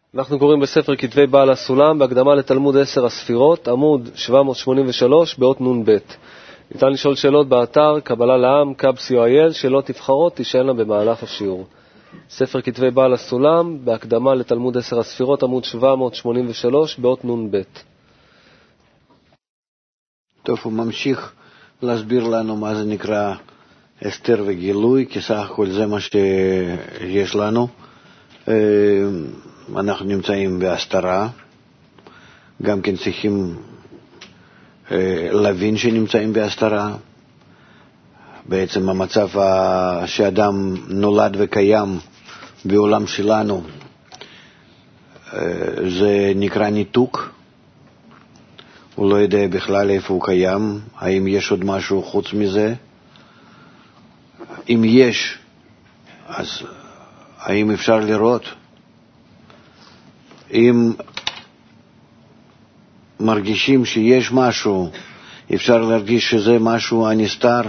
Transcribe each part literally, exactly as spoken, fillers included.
אנחנו קוראים בספר כתבי בעל הסולם, בהקדמה לתלמוד עשר הספירות, עמוד שבע מאות שמונים ושלוש, באות נון ב'. ניתן לשאול שאלות באתר קבלה לעם, קאב סי או איי אל, שאלות תבחרות תשאלנה במהלך השיעור. ספר כתבי בעל הסולם, בהקדמה לתלמוד עשר הספירות, עמוד שבע מאות שמונים ושלוש, באות נון ב'. טוב, הוא ממשיך להסביר לנו מה זה נקרא אסתר וגילוי, כי סך הכל זה מה שיש לנו. אנחנו נמצאים בהסתרה, גם כן צריכים להבין שנמצאים בהסתרה. בעצם המצב שאדם נולד וקיים בעולם שלנו, זה נקרא ניתוק. הוא לא יודע בכלל איפה הוא קיים, האם יש עוד משהו חוץ מזה. אם יש, אז האם אפשר לראות? אם מרגישים שיש משהו, אפשר להרגיש שזה משהו הנסתר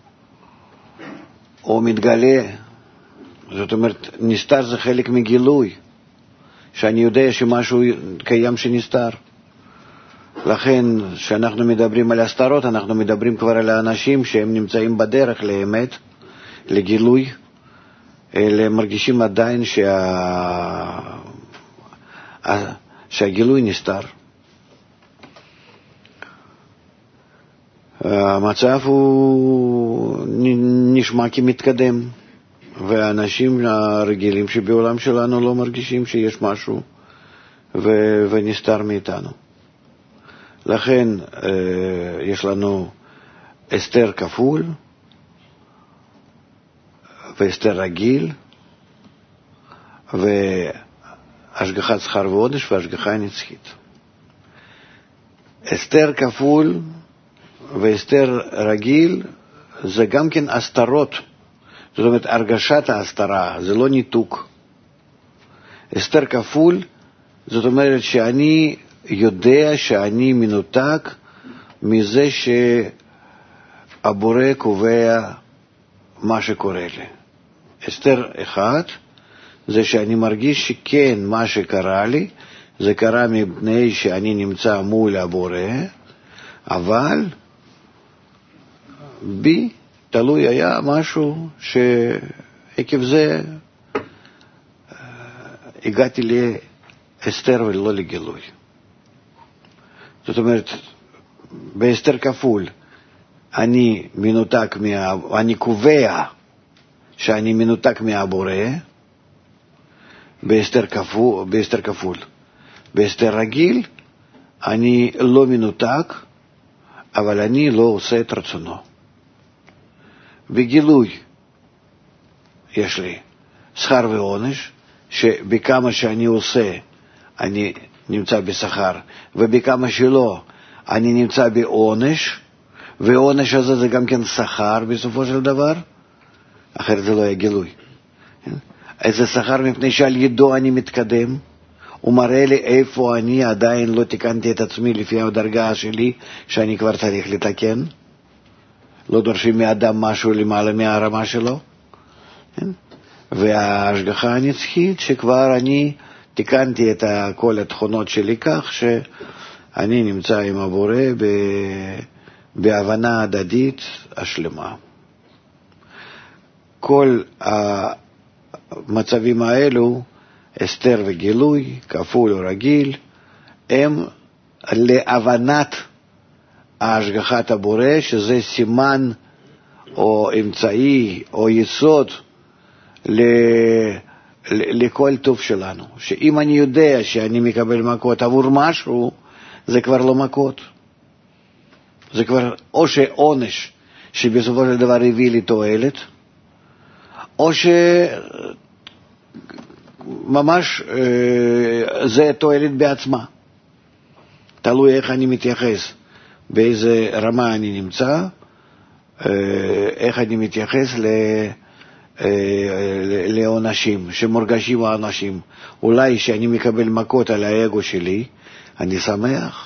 או מתגלה. זאת אומרת, נסתר זה חלק מגילוי, שאני יודע שמשהו קיים שנסתר. לכן, כשאנחנו מדברים על הסתרות, אנחנו מדברים כבר על האנשים שהם נמצאים בדרך לאמת, לגילוי, אלה מרגישים עדיין שה... שהגילוי נסתר. המצב הוא נשמע כמתקדם, והאנשים הרגילים שבעולם שלנו לא מרגישים שיש משהו ו... ונסתר מאיתנו. לכן יש לנו אסתר כפול ואסתר רגיל והשגחת שכר ועונש והשגחה נצחית. אסתר כפול ואסתר רגיל זה גם כן הסתרות, זאת אומרת הרגשת ההסתרה, זה לא ניתוק. אסתר כפול זאת אומרת שאני יודע שאני מנותק מזה שהבורא קובע מה שקורה לי. אסתר אחד זה שאני מרגיש שכן מה שקרה לי זה קרה מפני שאני נמצא מול הבורא, אבל בי תלוי היה משהו שעקב זה הגעתי לאסתר ולא לגילוי. זאת אומרת, באסתר כפול, אני מנותק, מה... אני קובע שאני מנותק מהבורא, באסתר כפול, באסתר כפול. באסתר רגיל, אני לא מנותק, אבל אני לא עושה את רצונו. בגילוי, יש לי שכר ועונש, שבכמה שאני עושה, אני נמצא בשכר, ובכמה שלא, אני נמצא בעונש, ועונש הזה זה גם כן שכר בסופו של דבר, אחרת זה לא יהיה גילוי. איזה שכר מפני שעל ידו אני מתקדם, הוא מראה לי איפה אני עדיין לא תיקנתי את עצמי לפי הדרגה שלי, שאני כבר צריך לתקן. לא דורשים מאדם משהו למעלה מהרמה שלו. וההשגחה הנצחית שכבר אני תיקנתי את כל התכונות שלי כך שאני נמצא עם הבורא בהבנה הדדית השלמה. כל המצבים האלו, אסתר וגילוי, כפול או רגיל, הם להבנת ההשגחת הבורא, שזה סימן או אמצעי או יסוד ל... לכל טוב שלנו. שאם אני יודע שאני מקבל מכות עבור משהו, זה כבר לא מכות. זה כבר או שעונש שבסופו של דבר הביא לי תועלת, או שממש אה, זה תועלת בעצמה. תלוי איך אני מתייחס, באיזה רמה אני נמצא, אה, איך אני מתייחס ל... לעונשים, שמורגשים האנשים. אולי שאני מקבל מכות על האגו שלי, אני שמח.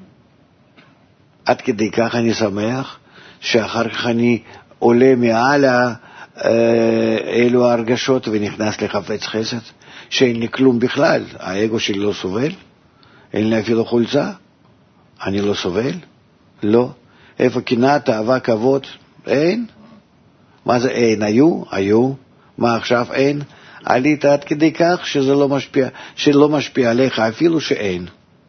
עד כדי כך אני שמח, שאחר כך אני עולה מעל אלו ההרגשות ונכנס לחפץ חסד, שאין לי כלום בכלל, האגו שלי לא סובל, אין לי אפילו חולצה, אני לא סובל, לא. איפה קנאת, אהבה, כבוד? אין. מה זה אין? היו? היו. מה עכשיו? אין. עלית עד כדי כך שזה לא משפיע, שלא משפיע עליך אפילו שאין.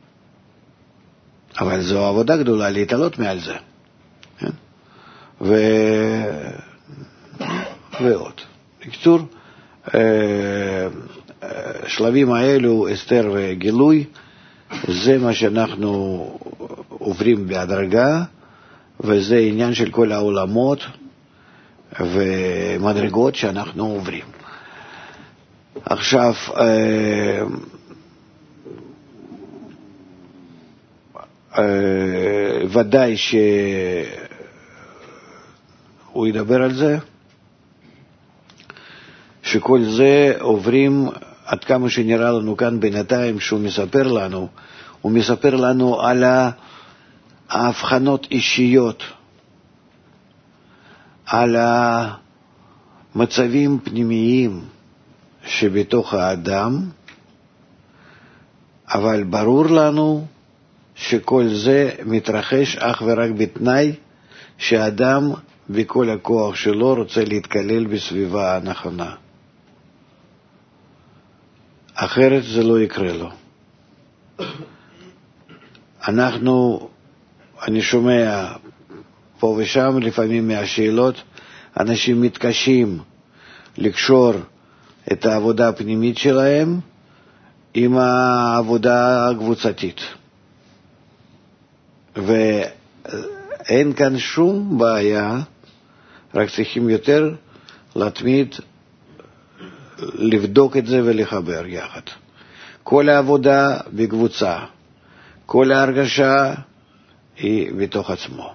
אבל זו עבודה גדולה להתעלות מעל זה. כן? ו... ועוד. בקיצור, שלבים האלו, אסתר וגילוי, זה מה שאנחנו עוברים בהדרגה, וזה עניין של כל העולמות ומדרגות שאנחנו עוברים. עכשיו, ודאי שהוא ידבר על זה, שכל זה עוברים עד כמה שנראה לנו כאן בינתיים שהוא מספר לנו, הוא מספר לנו על ההבחנות אישיות, על המצבים פנימיים שבתוך האדם, אבל ברור לנו שכל זה מתרחש אך ורק בתנאי שהאדם בכל הכוח שלו רוצה להתקלל בסביבה הנכונה. אחרת זה לא יקרה לו. אנחנו, אני שומע פה ושם לפעמים מהשאלות, אנשים מתקשים לקשור את העבודה הפנימית שלהם עם העבודה הקבוצתית. ואין כאן שום בעיה, רק צריכים יותר להתמיד לבדוק את זה ולחבר יחד. כל העבודה בקבוצה, כל ההרגשה היא בתוך עצמו.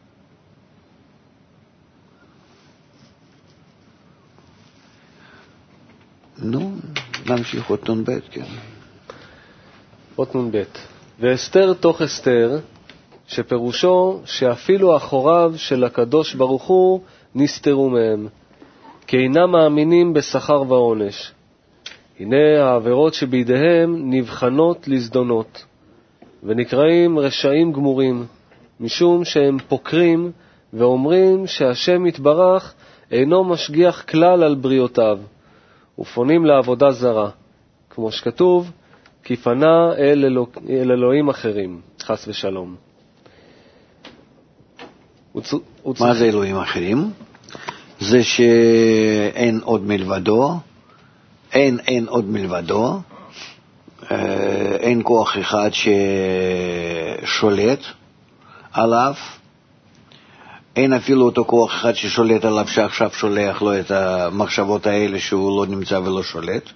נו, נמשיך עוד נון בית, כן. עוד נון בית. ואסתר תוך אסתר, שפירושו שאפילו אחוריו של הקדוש ברוך הוא נסתרו מהם, כי אינם מאמינים בשכר ועונש. הנה העבירות שבידיהם נבחנות לזדונות, ונקראים רשעים גמורים, משום שהם פוקרים ואומרים שהשם יתברך אינו משגיח כלל על בריאותיו, ופונים לעבודה זרה, כמו שכתוב, כי פנה אל, אלו, אל אלוהים אחרים, חס ושלום. מה זה אלוהים אחרים? זה שאין עוד מלבדו, אין אין עוד מלבדו, אין כוח אחד ששולט עליו, אין אפילו אותו כוח אחד ששולט עליו שעכשיו שולח לו את המחשבות האלה שהוא לא נמצא ולא שולט.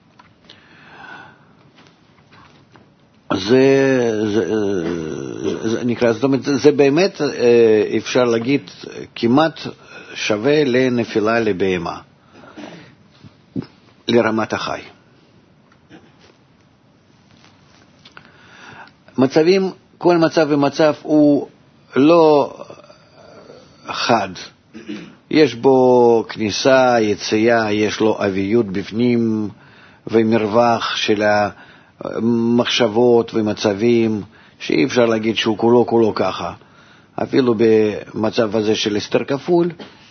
זה, זה, זה נקרא, זאת אומרת, זה באמת אפשר להגיד כמעט שווה לנפילה לבהמה, לרמת החי. מצבים, כל מצב ומצב הוא לא חד. יש בו כניסה, יציאה, יש לו אביות בפנים ומרווח של המחשבות ומצבים שאי אפשר להגיד שהוא כולו כולו ככה. אפילו במצב הזה של אסתר כפול,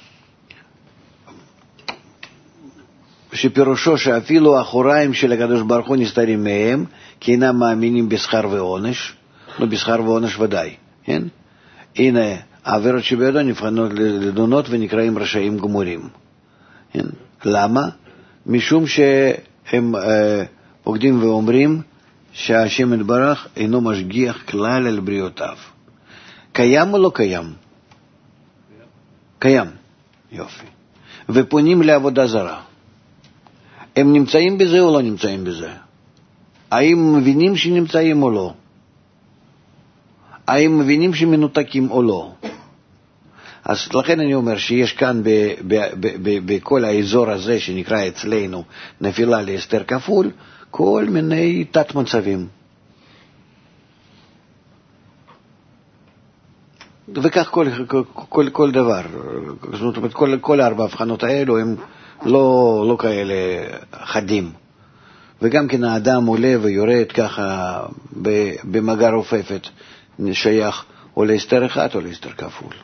שפירושו שאפילו האחוריים של הקדוש ברוך הוא נסתרים מהם, כי אינם מאמינים בשכר ועונש, לא בשכר ועונש ודאי, כן? הנה, העבירות שבידו נבחנות לדונות ונקראים רשעים גמורים. כן? למה? משום שהם אה, פוקדים ואומרים שהשם יתברך אינו משגיח כלל על בריאותיו. קיים או לא קיים? קיים. יופי. ופונים לעבודה זרה. הם נמצאים בזה או לא נמצאים בזה? האם מבינים שנמצאים או לא? האם מבינים שמנותקים או לא? אז לכן אני אומר שיש כאן בכל האזור הזה שנקרא אצלנו נפילה לאסתר כפול, כל מיני תת מצבים. וכך כל, כל, כל, כל דבר. זאת אומרת, כל, כל הארבע הבחנות האלו הם לא, לא כאלה חדים. וגם כן האדם עולה ויורד ככה במגע רופפת, שייך או להסתר אחד או להסתר כפול.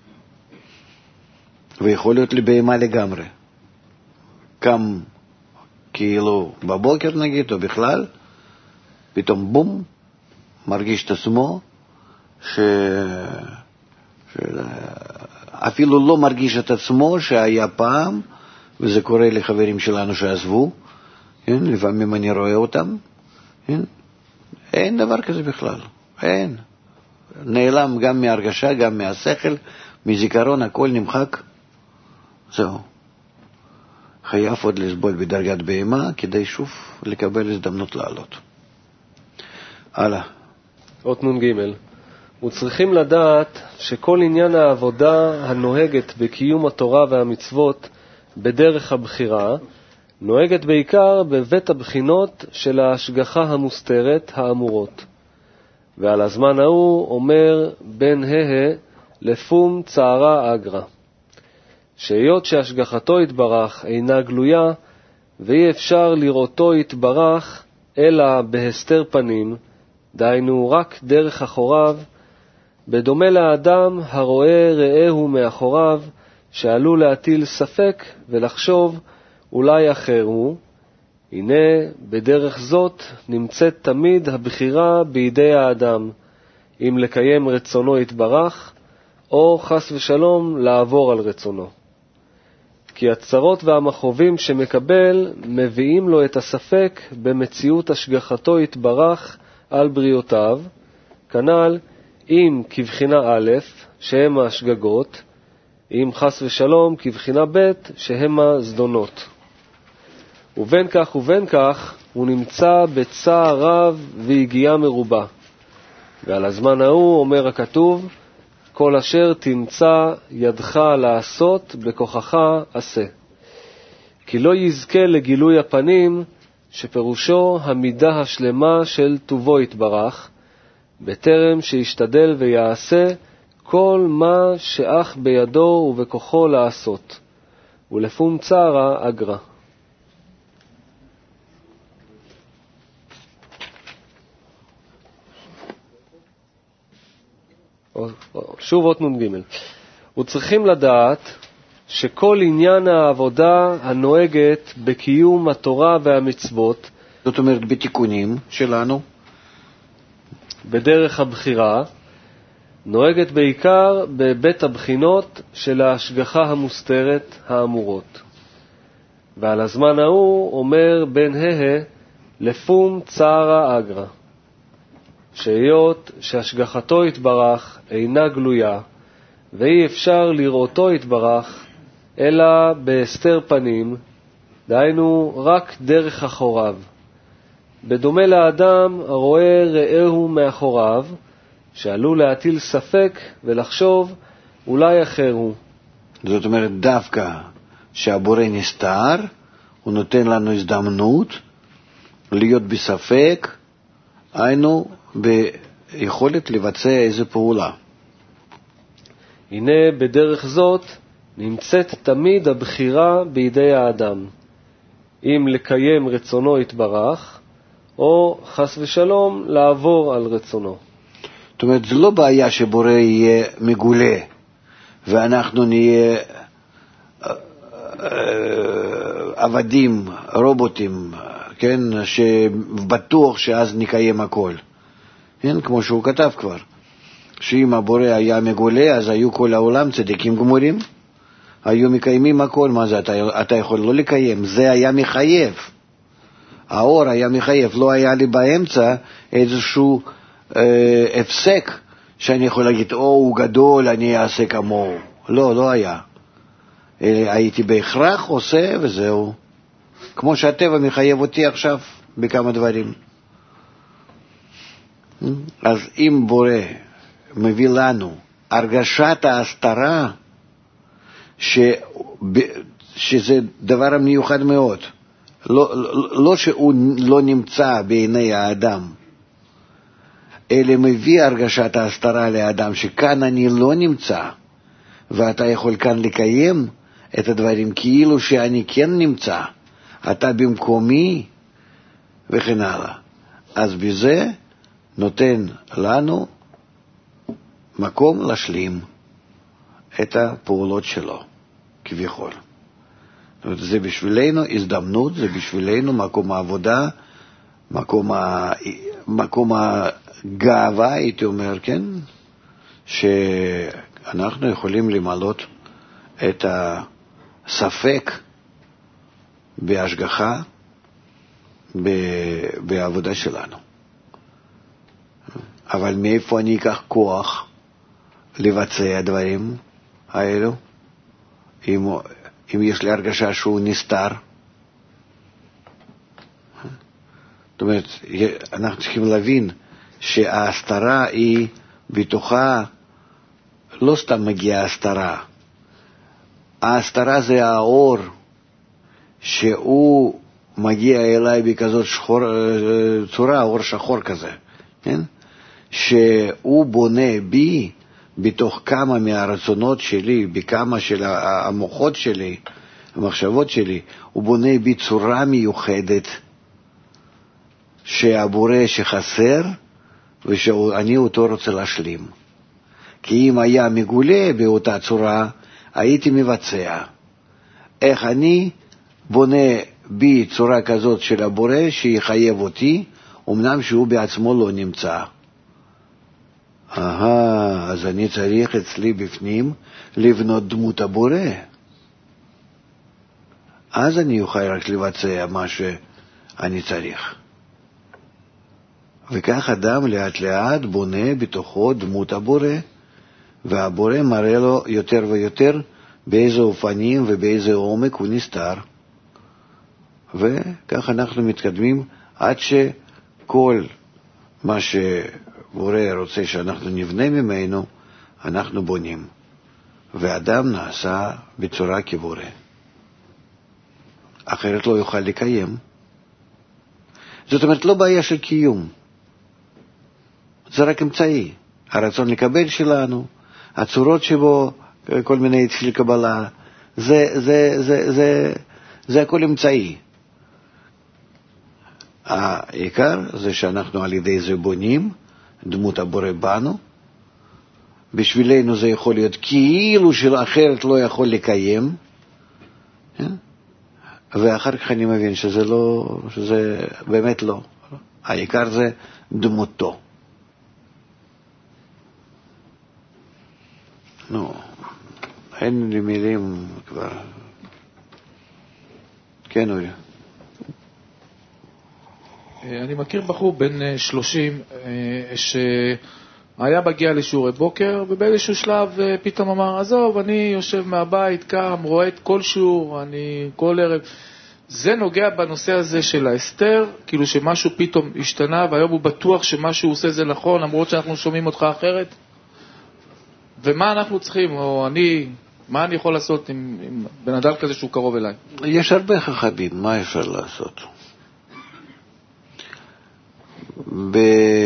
ויכול להיות לבהמה לגמרי. קם כאילו בבוקר נגיד, או בכלל, פתאום בום, מרגיש את עצמו, ש... ש... אפילו לא מרגיש את עצמו שהיה פעם, וזה קורה לחברים שלנו שעזבו, כן? לפעמים אני רואה אותם, כן? אין דבר כזה בכלל, אין. נעלם גם מהרגשה, גם מהשכל, מזיכרון, הכל נמחק, זהו. חייב עוד לסבול בדרגת בהמה, כדי שוב לקבל הזדמנות לעלות. הלאה. אות נון ג' וצריכים לדעת שכל עניין העבודה הנוהגת בקיום התורה והמצוות בדרך הבחירה, נוהגת בעיקר בבית הבחינות של ההשגחה המוסתרת האמורות. ועל הזמן ההוא אומר בן הה לפום צערה אגרה, שהיות שהשגחתו יתברך אינה גלויה, ואי אפשר לראותו יתברך אלא בהסתר פנים, דהיינו רק דרך אחוריו, בדומה לאדם הרואה רעהו מאחוריו, שעלול להטיל ספק ולחשוב אולי אחר הוא. הנה בדרך זאת נמצאת תמיד הבחירה בידי האדם, אם לקיים רצונו יתברך, או חס ושלום לעבור על רצונו. כי הצרות והמחובים שמקבל מביאים לו את הספק במציאות השגחתו יתברך על בריאותיו, כנ"ל אם כבחינה א' שהם השגגות, אם חס ושלום כבחינה ב' שהם הזדונות. ובין כך ובין כך הוא נמצא בצער רב והגיעה מרובה. ועל הזמן ההוא אומר הכתוב, כל אשר תמצא ידך לעשות בכוחך עשה. כי לא יזכה לגילוי הפנים, שפירושו המידה השלמה של טובו יתברך, בטרם שישתדל ויעשה כל מה שאך בידו ובכוחו לעשות. ולפום צערה אגרה. שוב אות נון ג' וצריכים לדעת שכל עניין העבודה הנוהגת בקיום התורה והמצוות, זאת אומרת בתיקונים שלנו, בדרך הבחירה, נוהגת בעיקר בבית הבחינות של ההשגחה המוסתרת האמורות. ועל הזמן ההוא אומר בן הה לפום צערה אגרה, שהיות שהשגחתו יתברך אינה גלויה, ואי אפשר לראותו יתברך אלא בהסתר פנים, דהיינו רק דרך אחוריו, בדומה לאדם הרואה רעהו מאחוריו, שעלול להטיל ספק ולחשוב אולי אחר הוא. זאת אומרת דווקא שהבורא נסתר, הוא נותן לנו הזדמנות להיות בספק, היינו ביכולת לבצע איזו פעולה. הנה בדרך זאת נמצאת תמיד הבחירה בידי האדם, אם לקיים רצונו יתברך, או חס ושלום לעבור על רצונו. זאת אומרת, זה לא בעיה שבורא יהיה מגולה, ואנחנו נהיה עבדים, רובוטים, כן, שבטוח שאז נקיים הכל. כן, כמו שהוא כתב כבר, שאם הבורא היה מגולה, אז היו כל העולם צדיקים גמורים, היו מקיימים הכל. מה זה, אתה, אתה יכול לא לקיים, זה היה מחייב. האור היה מחייב, לא היה לי באמצע איזשהו אה, הפסק שאני יכול להגיד, או הוא גדול, אני אעשה כמוהו. לא, לא היה. אה, הייתי בהכרח עושה וזהו. כמו שהטבע מחייב אותי עכשיו בכמה דברים. אז אם בורא מביא לנו הרגשת ההסתרה, ש... שזה דבר מיוחד מאוד, לא, לא, לא שהוא לא נמצא בעיני האדם, אלא מביא הרגשת ההסתרה לאדם, שכאן אני לא נמצא, ואתה יכול כאן לקיים את הדברים כאילו שאני כן נמצא, אתה במקומי, וכן הלאה. אז בזה נותן לנו מקום להשלים את הפעולות שלו, כביכול. זה בשבילנו הזדמנות, זה בשבילנו מקום העבודה, מקום, ה... מקום הגאווה, הייתי אומר, כן? שאנחנו יכולים למלות את הספק בהשגחה בעבודה שלנו. אבל מאיפה אני אקח כוח לבצע דברים האלו? אם, אם יש לי הרגשה שהוא נסתר. זאת אומרת, אנחנו צריכים להבין שההסתרה היא בתוכה, לא סתם מגיעה הסתרה. ההסתרה זה האור שהוא מגיע אליי בכזאת שחור, צורה, אור שחור כזה, כן? שהוא בונה בי בתוך כמה מהרצונות שלי, בכמה של המוחות שלי, המחשבות שלי, הוא בונה בי צורה מיוחדת שהבורא שחסר ושאני אותו רוצה להשלים. כי אם היה מגולה באותה צורה, הייתי מבצע. איך אני בונה בי צורה כזאת של הבורא שיחייב אותי, אמנם שהוא בעצמו לא נמצא. אהה, אז אני צריך אצלי בפנים לבנות דמות הבורא. אז אני אוכל רק לבצע מה שאני צריך. וכך אדם לאט לאט בונה בתוכו דמות הבורא, והבורא מראה לו יותר ויותר באיזה אופנים ובאיזה עומק הוא נסתר. וכך אנחנו מתקדמים עד שכל מה שבורא רוצה שאנחנו נבנה ממנו, אנחנו בונים. ואדם נעשה בצורה כבורא. אחרת לא יוכל לקיים. זאת אומרת, לא בעיה של קיום. זה רק אמצעי. הרצון לקבל שלנו, הצורות שבו, כל מיני תפיל קבלה, זה, זה, זה, זה, זה הכל אמצעי. העיקר זה שאנחנו על ידי זה בונים דמות הבורא בנו. בשבילנו זה יכול להיות כאילו שאחרת לא יכול לקיים. ואחר כך אני מבין שזה לא, שזה באמת לא. העיקר זה דמותו. נו, אין לי מילים כבר. כן, אורי. אני מכיר בחור בן שלושים שהיה מגיע לשיעורי בוקר, ובאיזשהו שלב פתאום אמר, עזוב, אני יושב מהבית, קם, רואה את כל שיעור, אני כל ערב. זה נוגע בנושא הזה של האסתר, כאילו שמשהו פתאום השתנה, והיום הוא בטוח שמשהו עושה זה נכון, למרות שאנחנו שומעים אותך אחרת. ומה אנחנו צריכים, או אני, מה אני יכול לעשות עם, עם בן אדם כזה שהוא קרוב אליי? יש הרבה חכמים, מה אפשר לעשות? ב...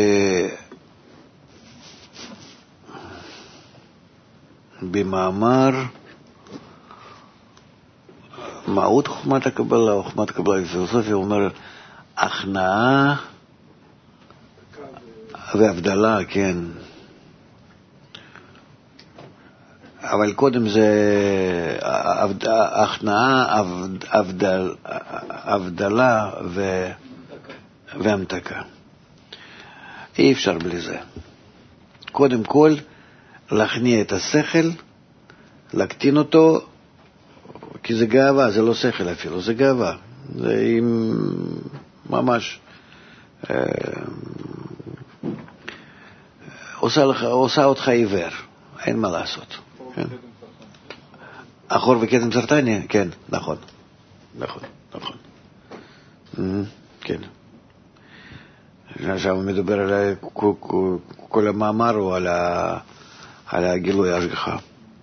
במאמר מהות חוכמת הקבלה, חוכמת הקבלה בפילוסופיה, הוא אומר, הכנעה והבדלה, כן. אבל קודם זה הכנעה, הבדל, הבדלה ו... והמתקה. אי אפשר בלי זה. קודם כל, להכניע את השכל, להקטין אותו, כי זה גאווה, זה לא שכל אפילו, זה גאווה. זה עם ממש אה, עושה, לך, עושה אותך עיוור, אין מה לעשות. כן? אחור וכתם סרטני? כן, נכון. נכון, נכון. כן. עכשיו מדבר על כל המאמר או על, ה, על הגילוי ההשגחה.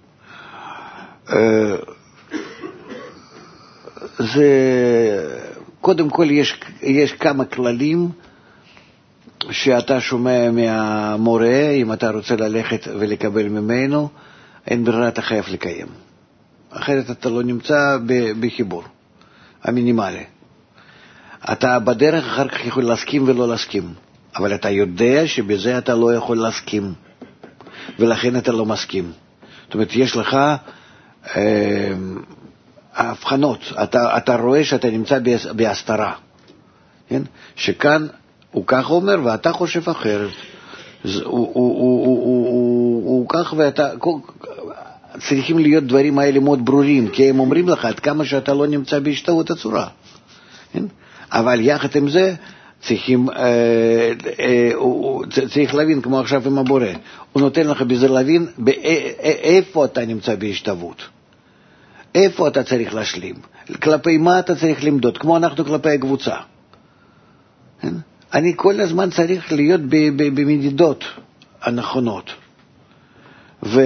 זה, קודם כל יש, יש כמה כללים שאתה שומע מהמורה, אם אתה רוצה ללכת ולקבל ממנו, אין ברירה, אתה חייב לקיים. אחרת אתה לא נמצא בחיבור המינימלי. אתה בדרך אחר כך יכול להסכים ולא להסכים, אבל אתה יודע שבזה אתה לא יכול להסכים, ולכן אתה לא מסכים. זאת אומרת, יש לך אה, הבחנות, אתה, אתה רואה שאתה נמצא בהסתרה, כן? שכאן הוא כך אומר ואתה חושב אחרת, הוא, הוא, הוא, הוא, הוא, הוא, הוא כך ואתה... צריכים להיות דברים האלה מאוד ברורים, כי הם אומרים לך עד כמה שאתה לא נמצא בהשתוות הצורה. כן? אבל יחד עם זה צריכים, אה, אה, הוא, צריך להבין, כמו עכשיו עם הבורא, הוא נותן לך בזה להבין איפה אתה נמצא בהשתוות, איפה אתה צריך להשלים, כלפי מה אתה צריך למדוד, כמו אנחנו כלפי הקבוצה. כן? אני כל הזמן צריך להיות במדידות הנכונות, ו...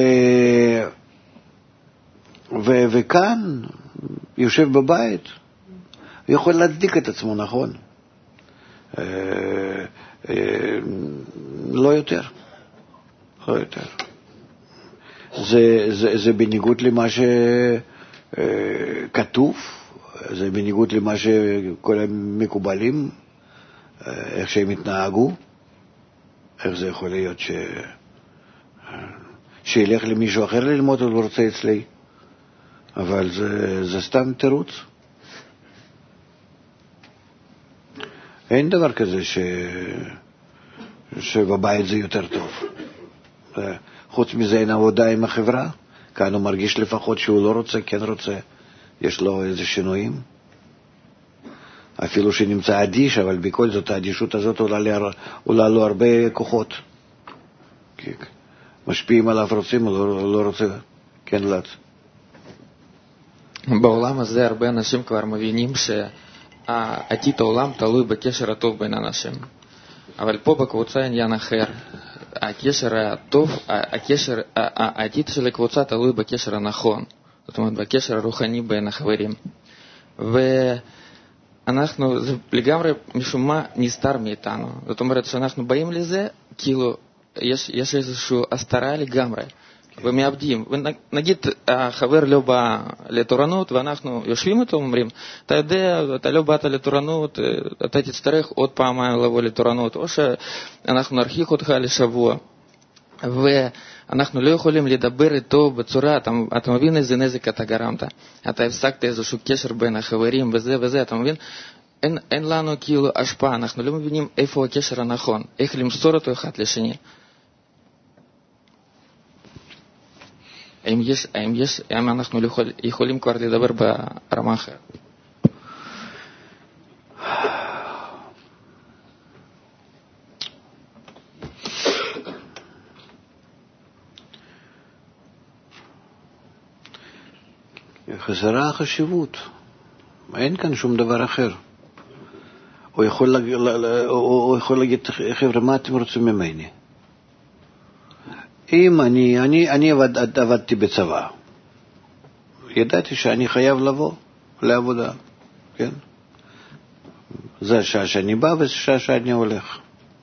ו- וכאן יושב בבית, יכול להצדיק את עצמו, נכון? אה, אה, לא יותר, לא יותר. זה, זה, זה בניגוד למה שכתוב, זה בניגוד למה שכל המקובלים, איך שהם התנהגו. איך זה יכול להיות ש... שילך למישהו אחר ללמוד, הוא לא רוצה אצלי. אבל זה, זה סתם תירוץ. אין דבר כזה ש... שבבית זה יותר טוב. חוץ מזה אין עבודה עם החברה. כאן הוא מרגיש לפחות שהוא לא רוצה, כן רוצה. יש לו איזה שינויים. אפילו שנמצא אדיש, אבל בכל זאת האדישות הזאת עולה, לי, עולה לו הרבה כוחות. משפיעים עליו, רוצים, לא, לא רוצה, כן לץ. בעולם הזה הרבה אנשים כבר מבינים שעתיד העולם תלוי בקשר הטוב בין אנשים. אבל פה בקבוצה עניין אחר. הקשר הטוב, הקשר, העתיד של הקבוצה תלוי בקשר הנכון. זאת אומרת, בקשר הרוחני בין החברים. ואנחנו, זה לגמרי משום מה נסתר מאיתנו. זאת אומרת, שאנחנו באים לזה, כאילו, יש, יש איזושהי הסתרה לגמרי. ומאבדים. ונגיד, החבר לא בא לתורנות, ואנחנו יושבים איתו ואומרים, אתה יודע, אתה לא באת לתורנות, אתה תצטרך עוד פעמיים לבוא לתורנות, או שאנחנו נרחיק אותך לשבוע. ואנחנו לא יכולים לדבר איתו בצורה, אתה, אתה מבין איזה נזק אתה גרמת. אתה הפסקת איזשהו קשר בין החברים וזה וזה, אתה מבין? אין, אין לנו כאילו השפעה, אנחנו לא מבינים איפה הקשר הנכון, איך למסור אותו אחד לשני. האם יש, האם יש, האם אנחנו יכול, יכולים כבר לדבר ברמה אחרת? חסרה החשיבות. אין כאן שום דבר אחר. הוא יכול, הוא יכול להגיד, חבר'ה, מה אתם רוצים ממני? אם אני, אני, אני עבד, עבדתי בצבא, ידעתי שאני חייב לבוא לעבודה, כן? זה השעה שאני בא וזה השעה שאני הולך.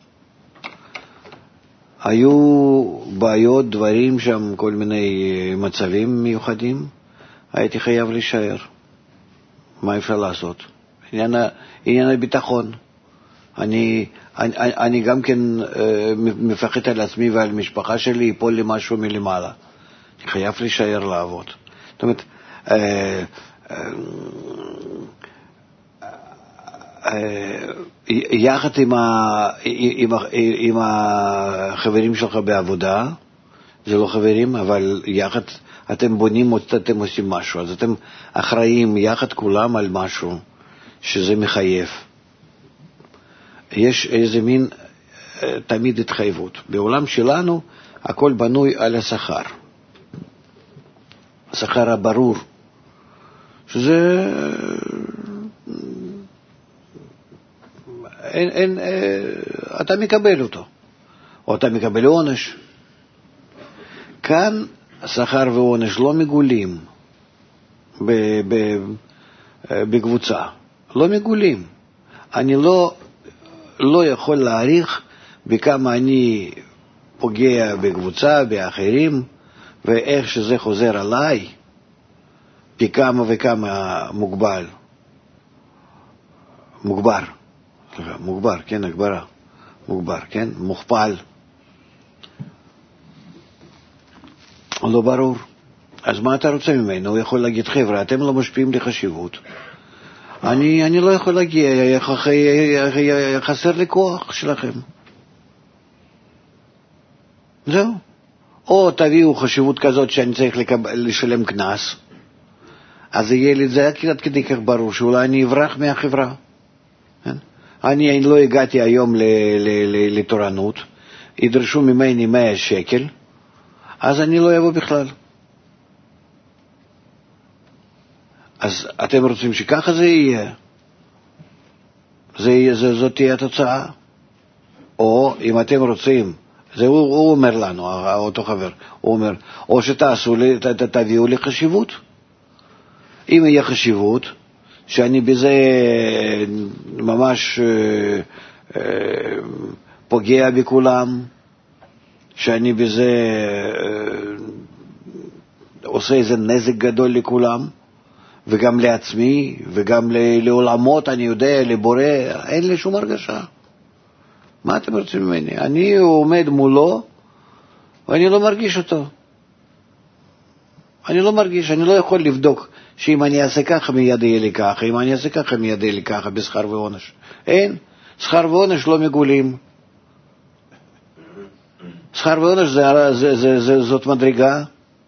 היו בעיות, דברים שם, כל מיני מצבים מיוחדים, הייתי חייב להישאר. מה אפשר לעשות? עניין, עניין הביטחון. אני, אני, אני גם כן אה, מפחד על עצמי ועל משפחה שלי, ייפול לי משהו מלמעלה. אני חייב להישאר לעבוד. זאת אומרת, אה, אה, אה, יחד עם, ה, עם, ה, עם החברים שלך בעבודה, זה לא חברים, אבל יחד אתם בונים, אתם עושים משהו, אז אתם אחראים יחד כולם על משהו שזה מחייב. יש איזה מין תמיד התחייבות. בעולם שלנו הכל בנוי על השכר. השכר הברור. שזה... אין, אין, אתה מקבל אותו. או אתה מקבל עונש. כאן השכר ועונש לא מגולים ב, ב, בקבוצה. לא מגולים. אני לא... לא יכול להעריך בכמה אני פוגע בקבוצה, באחרים, ואיך שזה חוזר עליי, בכמה וכמה מוגבל. מוגבר, מוגבר, כן, הגברה, מוגבר, כן, מוכפל. לא ברור. אז מה אתה רוצה ממנו? הוא יכול להגיד, חבר'ה, אתם לא משפיעים לחשיבות. אני, אני לא יכול להגיע, חסר לי כוח שלכם. זהו. או תביאו חשיבות כזאת שאני צריך לשלם כנס, אז יהיה לי את זה עד כדי כך ברור שאולי אני אברח מהחברה. אני לא הגעתי היום לתורנות, ידרשו ממני מאה שקל, אז אני לא אבוא בכלל. אז אתם רוצים שככה זה יהיה? זה יהיה, זה, זאת תהיה התוצאה. או אם אתם רוצים, זה הוא, הוא אומר לנו, אותו חבר, הוא אומר, או שתעשו לי, ת, ת, תביאו לי חשיבות. אם יהיה חשיבות, שאני בזה ממש אה, אה, פוגע בכולם, שאני בזה אה, עושה איזה נזק גדול לכולם, וגם לעצמי, וגם לעולמות, אני יודע, לבורא, אין לי שום הרגשה. מה אתם רוצים ממני? אני עומד מולו, ואני לא מרגיש אותו. אני לא מרגיש, אני לא יכול לבדוק שאם אני אעשה ככה מיד יהיה לי ככה, אם אני אעשה ככה מיד יהיה לי ככה, בשכר ועונש. אין, שכר ועונש לא מגולים. שכר ועונש זה, זה, זה, זה, זאת מדרגה.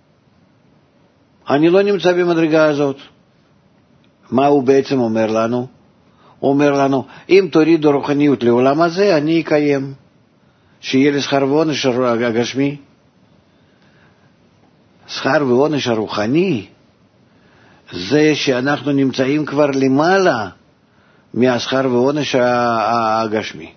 אני לא נמצא במדרגה הזאת. מה הוא בעצם אומר לנו? הוא אומר לנו, אם תורידו רוחניות לעולם הזה, אני אקיים. שיהיה לי שכר ועונש הגשמי. שכר ועונש הרוחני, זה שאנחנו נמצאים כבר למעלה מהשכר ועונש הגשמי.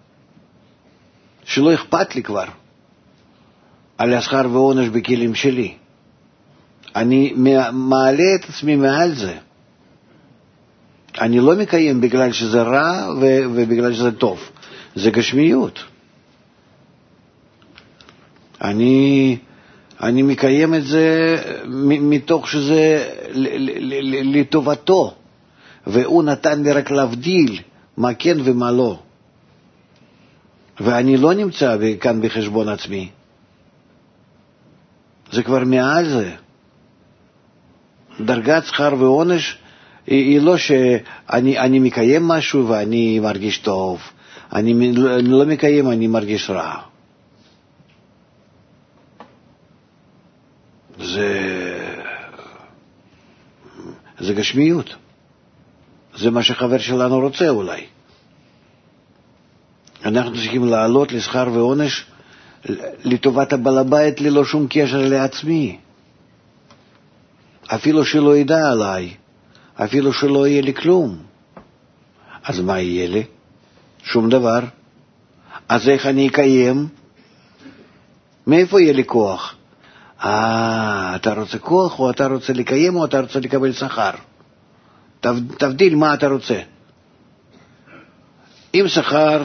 שלא אכפת לי כבר על השכר ועונש בכלים שלי. אני מעלה את עצמי מעל זה. אני לא מקיים בגלל שזה רע ובגלל שזה טוב. זה גשמיות. אני, אני מקיים את זה מתוך שזה לטובתו. והוא נתן לי רק להבדיל מה כן ומה לא. ואני לא נמצא כאן בחשבון עצמי. זה כבר מעל זה. דרגת שכר ועונש היא לא שאני אני מקיים משהו ואני מרגיש טוב. אני לא מקיים, אני מרגיש רע. זה, זה גשמיות. זה מה שחבר שלנו רוצה אולי. אנחנו צריכים לעלות לשכר ועונש לטובת הבעל הבית ללא שום קשר לעצמי. אפילו שלא ידע עליי, אפילו שלא יהיה לי כלום. אז מה יהיה לי? שום דבר. אז איך אני אקיים? מאיפה יהיה לי כוח? אה, אתה רוצה כוח או אתה רוצה לקיים או אתה רוצה לקבל שכר? תבדיל מה אתה רוצה. אם שכר,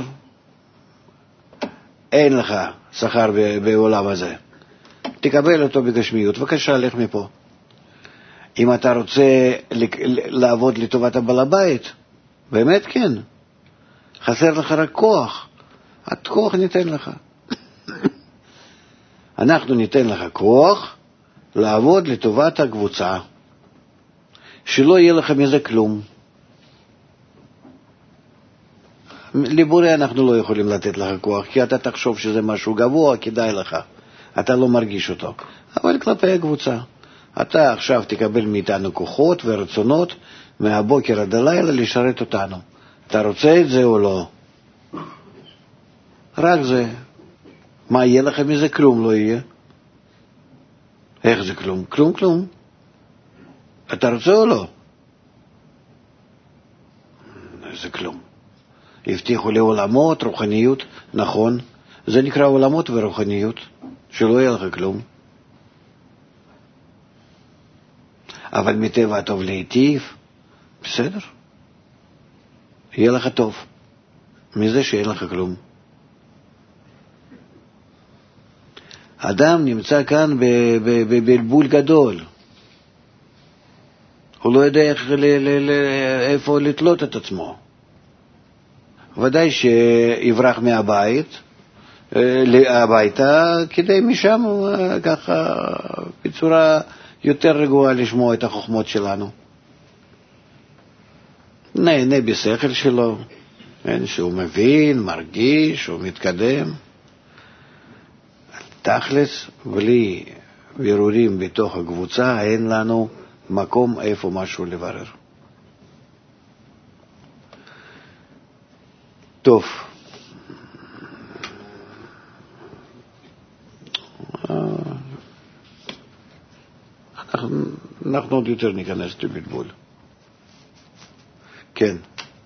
אין לך שכר בעולם הזה. תקבל אותו בגשמיות. בבקשה, לך מפה. אם אתה רוצה לעבוד לטובת הבעל הבית, באמת כן. חסר לך רק כוח. את כוח ניתן לך. אנחנו ניתן לך כוח לעבוד לטובת הקבוצה. שלא יהיה לך מזה כלום. לבורא אנחנו לא יכולים לתת לך כוח, כי אתה תחשוב שזה משהו גבוה, כדאי לך. אתה לא מרגיש אותו. אבל כלפי הקבוצה. אתה עכשיו תקבל מאיתנו כוחות ורצונות מהבוקר עד הלילה לשרת אותנו. אתה רוצה את זה או לא? רק זה. מה יהיה לך מזה? כלום לא יהיה. איך זה כלום? כלום כלום. אתה רוצה או לא? זה כלום. הבטיחו לי עולמות, רוחניות, נכון. זה נקרא עולמות ורוחניות, שלא יהיה לך כלום. אבל מטבע הטוב להיטיב, בסדר. יהיה לך טוב. מזה שאין לך כלום. אדם נמצא כאן בבלבול גדול. הוא לא יודע איך, ל, ל, ל, איפה לתלות את עצמו. ודאי שיברח מהבית, הביתה, כדי משם ככה בצורה יותר רגועה לשמוע את החוכמות שלנו. נהנה בשכל שלו, שהוא מבין, מרגיש, שהוא מתקדם. תכלס, בלי בירורים בתוך הקבוצה, אין לנו מקום איפה משהו לברר. טוב. אנחנו, אנחנו עוד יותר ניכנס לבלבול. כן.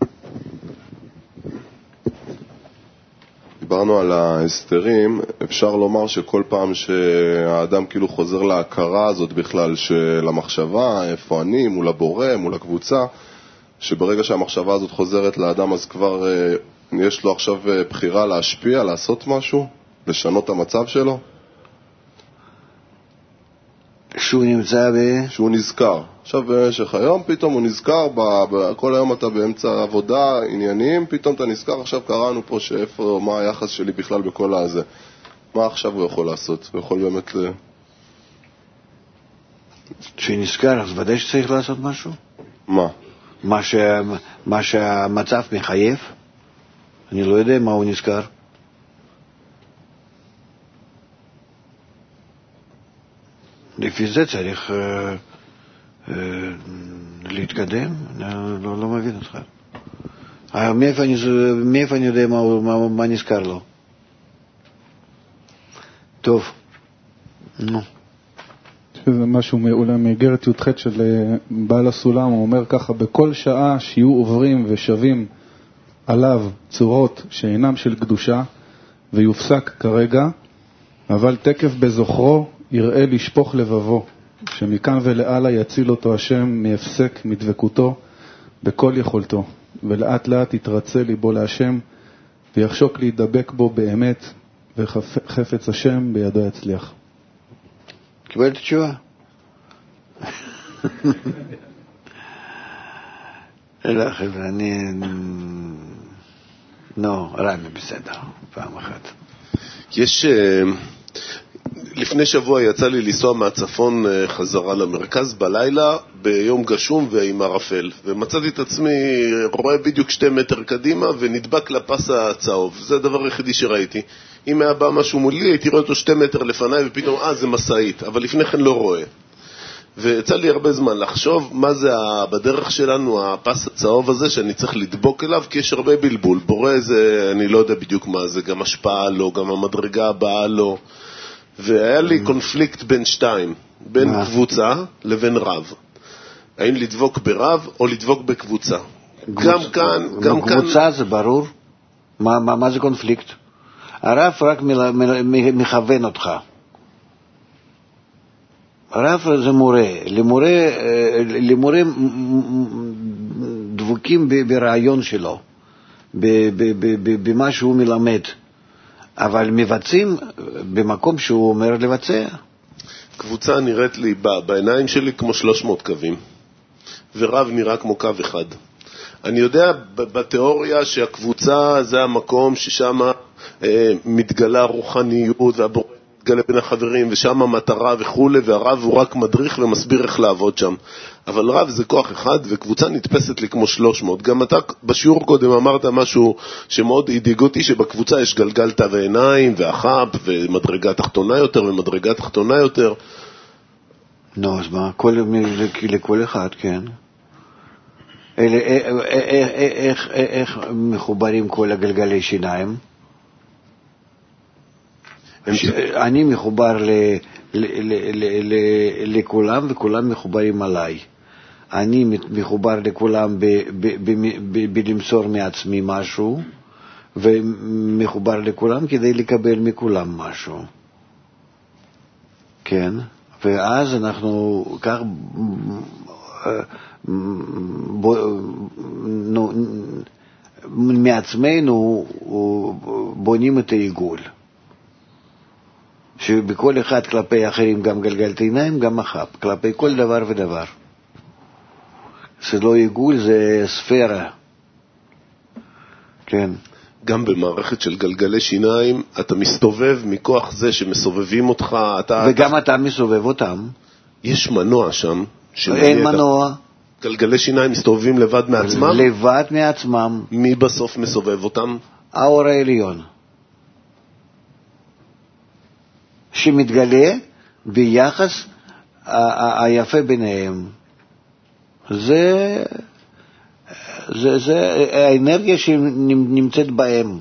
דיברנו על ההסתרים, אפשר לומר שכל פעם שהאדם כאילו חוזר להכרה הזאת בכלל של המחשבה, איפה אני, מול הבורא, מול הקבוצה, שברגע שהמחשבה הזאת חוזרת לאדם אז כבר יש לו עכשיו בחירה להשפיע, לעשות משהו, לשנות את המצב שלו? שהוא נמצא ב... שהוא נזכר. עכשיו במשך היום פתאום הוא נזכר, ב... ב... כל היום אתה באמצע עבודה, עניינים, פתאום אתה נזכר, עכשיו קראנו פה שאיפה, מה היחס שלי בכלל בכל הזה. מה עכשיו הוא יכול לעשות? הוא יכול באמת ל... שנזכר, אז ודאי שצריך לעשות משהו? מה? מה, ש... מה שהמצב מחייב? אני לא יודע מה הוא נזכר. לפי זה צריך אה, אה, להתקדם, לא, לא מבין אותך. מאיפה אני, מאיפה אני יודע מה, מה, מה נזכר לו? טוב, נו. שזה משהו אולי מאגרת י"ח של בעל הסולם, הוא אומר ככה, בכל שעה שיהיו עוברים ושווים עליו צורות שאינם של קדושה, ויופסק כרגע, אבל תקף בזוכרו יראה לשפוך לבבו, שמכאן ולעלה יציל אותו השם מהפסק מדבקותו בכל יכולתו, ולאט לאט יתרצה ליבו להשם, ויחשוק להידבק בו באמת, וחפץ השם בידו יצליח. קיבלת תשובה? לא, חבר'ה, אני... נו, רמי בסדר, פעם אחת. יש... לפני שבוע יצא לי לנסוע מהצפון חזרה למרכז בלילה ביום גשום ועם ערפל, ומצאתי את עצמי רואה בדיוק שתי מטר קדימה ונדבק לפס הצהוב. זה הדבר היחידי שראיתי. אם היה בא משהו מולי הייתי רואה אותו שתי מטר לפניי ופתאום אה זה מסעית, אבל לפני כן לא רואה. ויצא לי הרבה זמן לחשוב מה זה בדרך שלנו הפס הצהוב הזה שאני צריך לדבוק אליו, כי יש הרבה בלבול. בורא זה אני לא יודע בדיוק מה זה, גם השפעה לו, גם המדרגה הבאה לו. והיה לי קונפליקט בין שתיים, בין קבוצה לבין רב. האם לדבוק ברב או לדבוק בקבוצה? גם כאן, גם כאן... בקבוצה זה ברור. מה, מה, מה זה קונפליקט? הרב רק מכוון אותך. הרב זה מורה. למורה, למורה דבוקים ברעיון שלו, במה שהוא מלמד. אבל מבצעים במקום שהוא אומר לבצע. קבוצה נראית לי בעיניים שלי כמו שלוש מאות קווים, ורב נראה כמו קו אחד. אני יודע בתיאוריה שהקבוצה זה המקום ששם אה, מתגלה רוחניות, והבורא מתגלה בין החברים, ושם המטרה וכו', והרב הוא רק מדריך ומסביר איך לעבוד שם. אבל רב זה כוח אחד, וקבוצה נתפסת לי כמו שלוש מאות. גם אתה בשיעור קודם אמרת משהו שמאוד הדאיג אותי, שבקבוצה יש גלגל תו העיניים, והחאפ, ומדרגה תחתונה יותר, ומדרגה תחתונה יותר. נו, אז מה? כל, לכל אחד, כן. אלה, איך, איך, איך מחוברים כל הגלגלי שיניים? אני מחובר ל, ל, ל, ל, ל, לכולם, וכולם מחוברים עליי. אני מחובר לכולם בלמסור מעצמי משהו, ומחובר לכולם כדי לקבל מכולם משהו. כן? ואז אנחנו כך מעצמנו בונים את העיגול. שבכל אחד כלפי אחרים גם גלגלת עיניים, גם החאפ, כלפי כל דבר ודבר. זה לא עיגול, זה ספירה. כן. גם במערכת של גלגלי שיניים, אתה מסתובב מכוח זה שמסובבים אותך, אתה... וגם אתה, אתה מסובב אותם. יש מנוע שם. אין מנוע. גלגלי שיניים מסתובבים לבד מעצמם? לבד מעצמם. מי בסוף מסובב אותם? האור העליון. שמתגלה ביחס היפה ביניהם. זה, זה, זה האנרגיה שנמצאת בהם.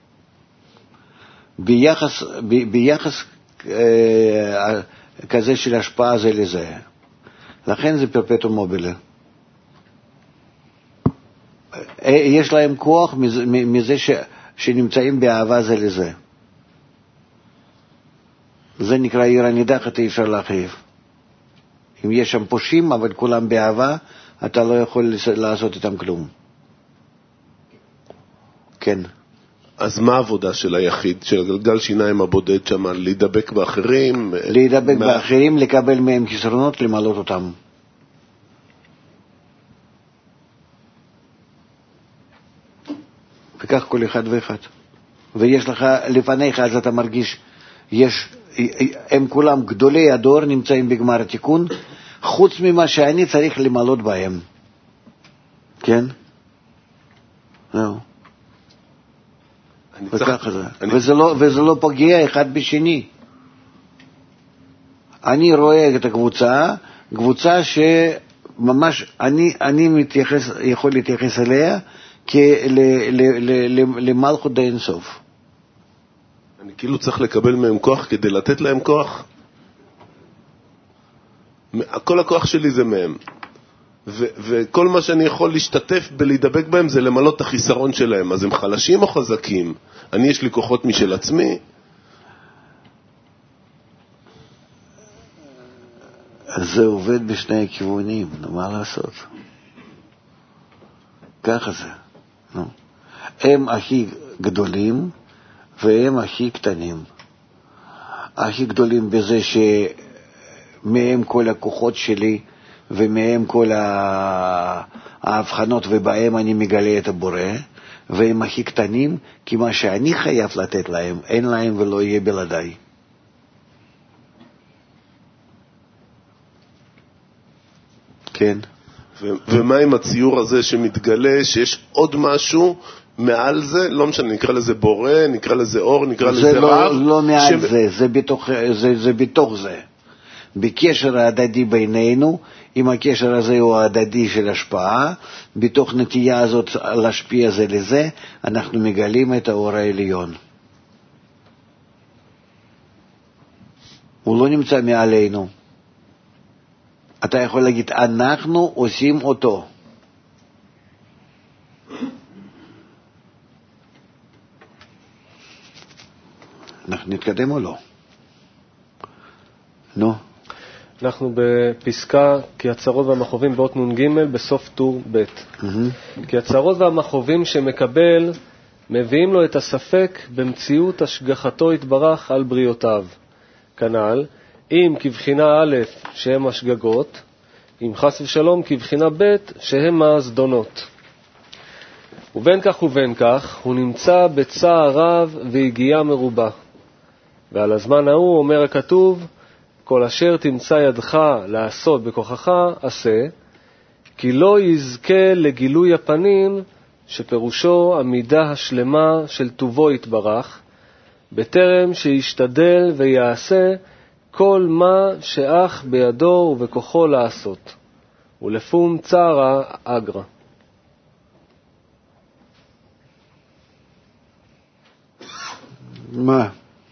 ביחס, ב, ביחס אה, כזה של השפעה זה לזה. לכן זה פרפטום מובילה. יש להם כוח מזה, מזה ש, שנמצאים באהבה זה לזה. זה נקרא עיר הנידחת, אי אפשר להחריב. אם יש שם פושעים, אבל כולם באהבה, אתה לא יכול לעשות איתם כלום. כן. אז מה העבודה של היחיד, של הגלגל שיניים הבודד שם? להידבק באחרים? להידבק מה... באחרים, לקבל מהם כישרונות, למלות אותם. וכך כל אחד ואחד. ויש לך לפניך, אז אתה מרגיש, יש, הם כולם גדולי הדור נמצאים בגמר התיקון, חוץ ממה שאני צריך למלות בהם. כן? זהו. וככה זה. אני... וזה, לא, וזה לא פוגע אחד בשני. אני רואה את הקבוצה, קבוצה שממש אני, אני מתייחס, יכול להתייחס אליה למלכות די אינסוף. אני כאילו צריך לקבל מהם כוח כדי לתת להם כוח. כל הכוח שלי זה מהם. ו- וכל מה שאני יכול להשתתף בלהידבק בהם זה למלות את החיסרון שלהם. אז הם חלשים או חזקים? אני יש לי כוחות משל עצמי. זה עובד בשני הכיוונים, מה לעשות? ככה זה. נו. הם הכי גדולים והם הכי קטנים. הכי גדולים בזה שמהם כל הכוחות שלי ומהם כל ההבחנות ובהם אני מגלה את הבורא, והם הכי קטנים כי מה שאני חייב לתת להם אין להם ולא יהיה בלעדיי. כן. ו- ומה עם הציור הזה שמתגלה שיש עוד משהו מעל זה, לא משנה, נקרא לזה בורא, נקרא לזה אור, נקרא לזה לא, רב. זה לא מעל ש... זה, זה בתוך זה, זה בתוך זה. בקשר ההדדי בינינו, אם הקשר הזה הוא ההדדי של השפעה, בתוך נטייה הזאת להשפיע זה לזה, אנחנו מגלים את האור העליון. הוא לא נמצא מעלינו. אתה יכול להגיד, אנחנו עושים אותו. אנחנו נתקדם או לא? נו. אנחנו בפסקה, כי הצרות והמחובים באות נ"ג בסוף טור ב'. Mm-hmm. כי הצרות והמחובים שמקבל מביאים לו את הספק במציאות השגחתו התברך על בריאותיו. כנ"ל, אם כבחינה א' שהם השגגות, אם חס ושלום כבחינה ב' שהם הזדונות. ובין כך ובין כך הוא נמצא בצער רב והגיעה מרובה. ועל הזמן ההוא אומר הכתוב, כל אשר תמצא ידך לעשות בכוחך עשה, כי לא יזכה לגילוי הפנים שפירושו המידה השלמה של טובו יתברך, בטרם שישתדל ויעשה כל מה שאך בידו ובכוחו לעשות, ולפום צערה אגרה. מה?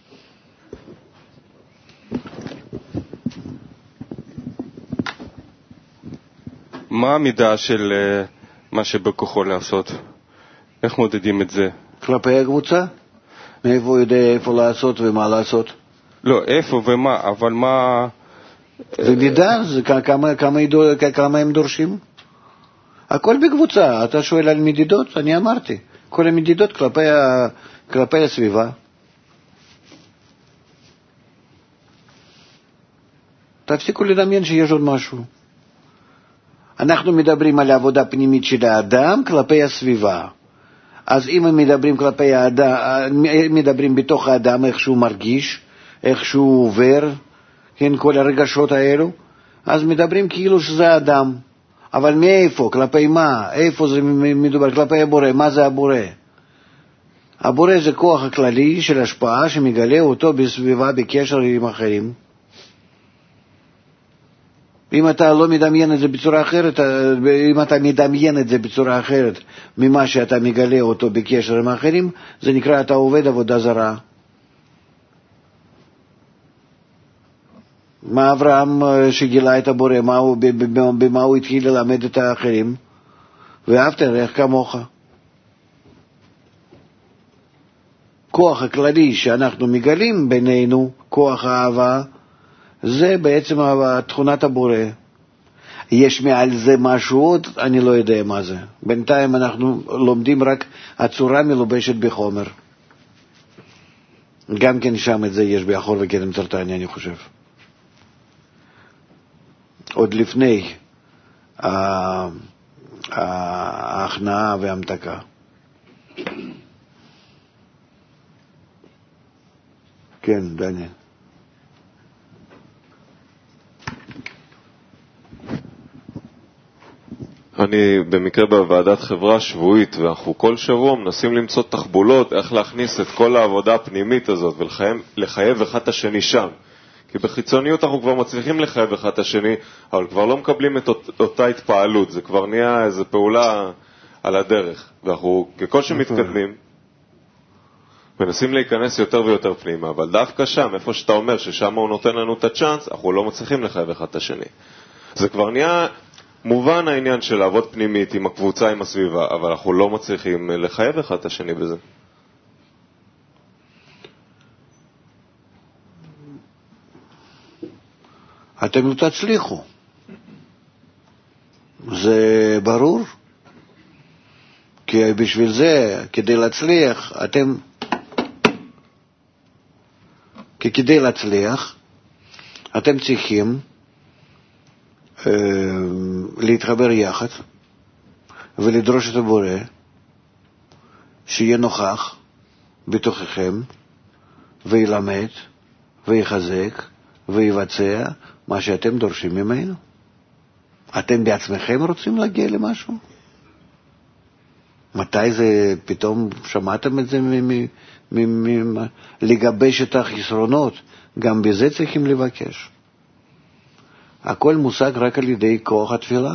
מה המידה של uh, מה שבכוחו לעשות? איך מודדים את זה? כלפי הקבוצה? מאיפה הוא יודע איפה לעשות ומה לעשות? לא, איפה ומה, אבל מה... זה מידה, זה כמה, כמה, כמה הם דורשים? הכל בקבוצה. אתה שואל על מדידות? אני אמרתי. כל המדידות כלפי, ה, כלפי הסביבה. תפסיקו לדמיין שיש עוד משהו. אנחנו מדברים על העבודה פנימית של האדם כלפי הסביבה. אז אם הם מדברים כלפי האדם, מדברים בתוך האדם, איך שהוא מרגיש, איך שהוא עובר, כן, כל הרגשות האלו, אז מדברים כאילו שזה האדם. אבל מאיפה? כלפי מה? איפה זה מדובר? כלפי הבורא. מה זה הבורא? הבורא זה כוח הכללי של השפעה שמגלה אותו בסביבה, בקשר עם אחרים. אם אתה לא מדמיין את זה בצורה אחרת, אם אתה מדמיין את זה בצורה אחרת ממה שאתה מגלה אותו בקשר עם אחרים, זה נקרא אתה עובד עבודה זרה. מה אברהם שגילה את הבורא, מה הוא, במה הוא התחיל ללמד את האחרים? ואהבת לרעך כמוך. כוח הכללי שאנחנו מגלים בינינו, כוח האהבה, זה בעצם תכונת הבורא. יש מעל זה משהו עוד, אני לא יודע מה זה. בינתיים אנחנו לומדים רק הצורה מלובשת בחומר. גם כן שם את זה יש באחור וקדם צרטני, אני חושב. עוד לפני ההכנעה והמתקה. כן, דניאל. אני במקרה בוועדת חברה שבועית, ואנחנו כל שבוע מנסים למצוא תחבולות איך להכניס את כל העבודה הפנימית הזאת ולחייב אחד את השני שם. כי בחיצוניות אנחנו כבר מצליחים לחייב אחד את השני, אבל כבר לא מקבלים את אותה התפעלות, זה כבר נהיה איזו פעולה על הדרך. ואנחנו ככל שמתקדמים מנסים להיכנס יותר ויותר פנימה, אבל דווקא שם, איפה שאתה אומר ששם הוא נותן לנו את הצ'אנס, אנחנו לא מצליחים לחייב אחד את השני. זה כבר נהיה מובן העניין של לעבוד פנימית עם הקבוצה, עם הסביבה, אבל אנחנו לא מצליחים לחייב אחד את השני בזה. אתם לא תצליחו. זה ברור. כי בשביל זה, כדי להצליח, אתם... כי כדי להצליח, אתם צריכים אה, להתחבר יחד ולדרוש את הבורא שיהיה נוכח בתוככם וילמד ויחזק ויבצע מה שאתם דורשים ממנו. אתם בעצמכם רוצים להגיע למשהו? מתי זה פתאום שמעתם את זה? לגבש את החסרונות, גם בזה צריכים לבקש. הכל מושג רק על ידי כוח התפילה.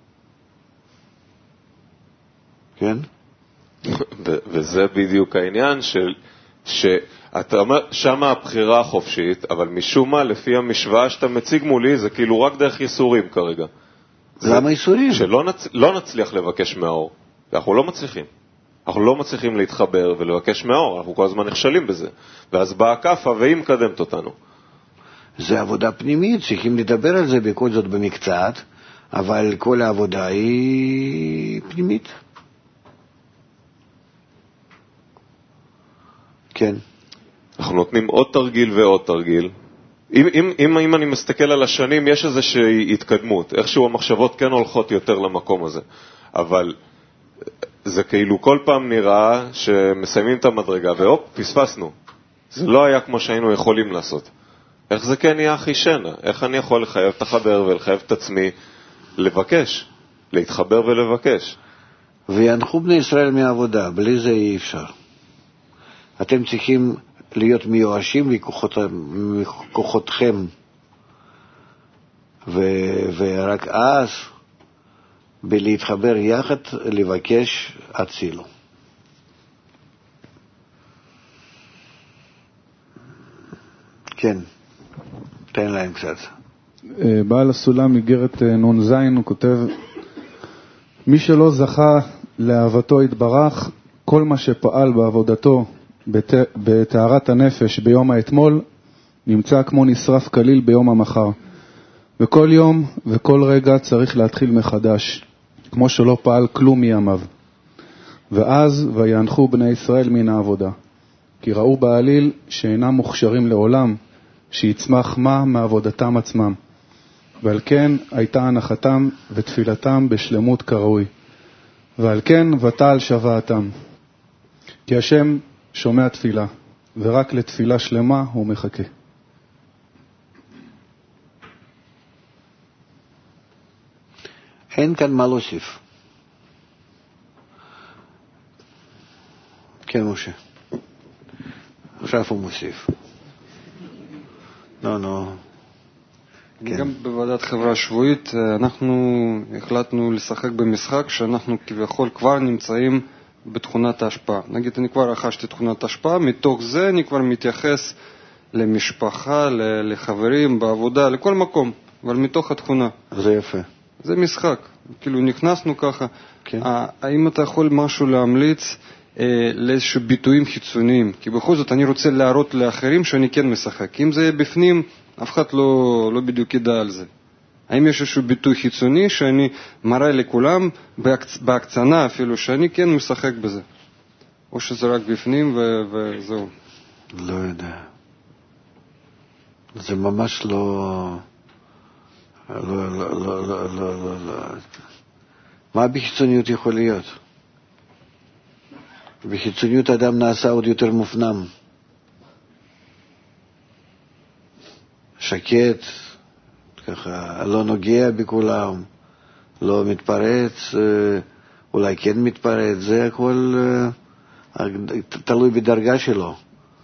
כן? וזה בדיוק העניין של שאתה אומר שמה הבחירה החופשית, אבל משום מה לפי המשוואה שאתה מציג מולי זה כאילו רק דרך ייסורים כרגע. למה ייסורים? שלא נצ... לא נצליח לבקש מהאור. אנחנו לא מצליחים. אנחנו לא מצליחים להתחבר ולבקש מהאור, אנחנו כל הזמן נכשלים בזה. ואז באה כפה והיא מקדמת אותנו. זה עבודה פנימית, צריכים לדבר על זה בכל זאת במקצת, אבל כל העבודה היא פנימית. כן. אנחנו נותנים עוד תרגיל ועוד תרגיל. אם, אם, אם, אם אני מסתכל על השנים, יש איזושהי התקדמות. איכשהו המחשבות כן הולכות יותר למקום הזה. אבל זה כאילו כל פעם נראה שמסיימים את המדרגה, והופ, פספסנו. זה לא היה כמו שהיינו יכולים לעשות. איך זה כן יהיה הכי שנה? איך אני יכול לחייב את החבר ולחייב את עצמי לבקש, להתחבר ולבקש? וינחו בני ישראל מהעבודה, בלי זה אי אפשר. אתם צריכים להיות מיואשים מכוחותכם, ו- ורק אז בלהתחבר יחד לבקש הצילו. כן, תן להם קצת. בעל הסולם איגרת נון זין, הוא כותב, מי שלא זכה לאהבתו יתברך, כל מה שפעל בעבודתו בתארת הנפש ביום האתמול, נמצא כמו נשרף כליל ביום המחר. וכל יום וכל רגע צריך להתחיל מחדש, כמו שלא פעל כלום מימיו. ואז וינחו בני ישראל מן העבודה, כי ראו בעליל שאינם מוכשרים לעולם, שיצמח מה מעבודתם עצמם. ועל כן הייתה הנחתם ותפילתם בשלמות כראוי. ועל כן ותעל שוועתם. כי השם שומע תפילה, ורק לתפילה שלמה הוא מחכה. אין כאן מה להוסיף. כן, משה. עכשיו הוא מוסיף. לא, לא. כן. גם בוועדת חברה שבועית אנחנו החלטנו לשחק במשחק שאנחנו כביכול כבר נמצאים בתכונת ההשפעה. נגיד, אני כבר רכשתי תכונת השפעה, מתוך זה אני כבר מתייחס למשפחה, לחברים, בעבודה, לכל מקום, אבל מתוך התכונה. זה יפה. זה משחק, כאילו נכנסנו ככה. כן. האם אתה יכול משהו להמליץ אה, לאיזשהו ביטויים חיצוניים? כי בכל זאת אני רוצה להראות לאחרים שאני כן משחק. אם זה בפנים, אף אחד לא, לא בדיוק ידע על זה. האם יש איזשהו ביטוי חיצוני שאני מראה לכולם, בהקצ... בהקצנה אפילו, שאני כן משחק בזה? או שזה רק בפנים ו... וזהו? לא יודע. זה ממש לא... לא, לא, לא, לא, לא, לא, לא. מה בחיצוניות יכול להיות? בחיצוניות אדם נעשה עוד יותר מופנם. שקט, ככה, לא נוגע בכולם, לא מתפרץ, אולי כן מתפרץ, זה הכל תלוי בדרגה שלו.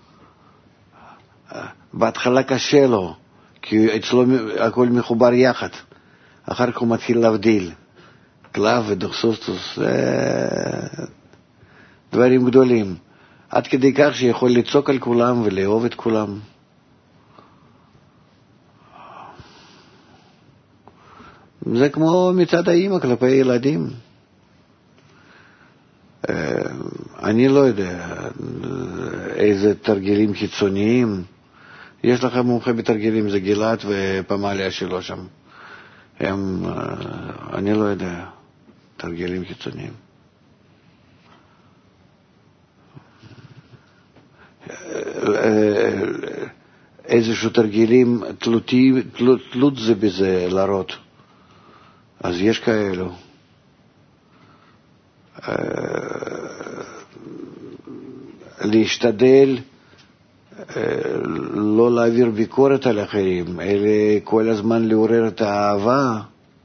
בהתחלה קשה לו, כי אצלו הכל מחובר יחד. אחר כך הוא מתחיל להבדיל. קלף ודוכסוסטוס, דברים גדולים. עד כדי כך שיכול לצעוק על כולם ולאהוב את כולם. זה כמו מצד האמא כלפי ילדים. אני לא יודע איזה תרגילים חיצוניים. יש לך מומחה בתרגילים, זה גלעד ופמליה שלו שם. הם, אני לא יודע, תרגילים חיצוניים. איזשהו תרגילים תלותי, תלות, תלות זה בזה להראות. אז יש כאלו. להשתדל לא להעביר ביקורת על אחרים, אלא כל הזמן לעורר את האהבה.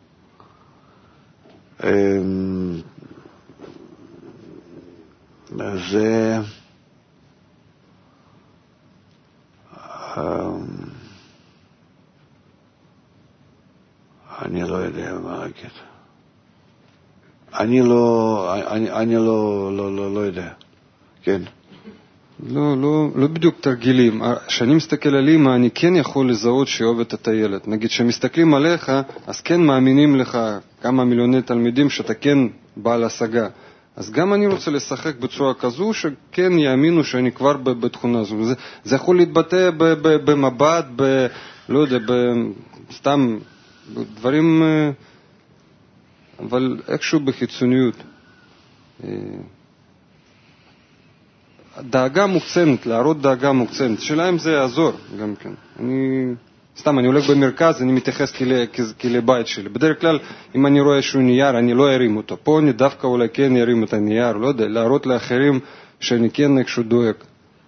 זה אני לא יודע מה להגיד. אני לא, אני, אני לא, לא, לא, לא יודע. כן. לא, לא, לא בדיוק תרגילים. כשאני מסתכל על אמא, אני כן יכול לזהות שאוהבת את הילד. נגיד, כשמסתכלים עליך, אז כן מאמינים לך כמה מיליוני תלמידים שאתה כן בעל השגה. אז גם אני רוצה לשחק בצורה כזו שכן יאמינו שאני כבר בתכונה הזו. זה, זה יכול להתבטא במבט, ב, לא יודע, בסתם דברים, אבל איכשהו בחיצוניות. דאגה מוקצנת, להראות דאגה מוקצנת. שאלה אם זה יעזור גם כן. אני, סתם, אני הולך במרכז, אני מתייחס כלבית שלי. בדרך כלל, אם אני רואה איזשהו נייר, אני לא ארים אותו. פה אני דווקא אולי כן ארים את הנייר, לא יודע, להראות לאחרים שאני כן איכשהו דואג.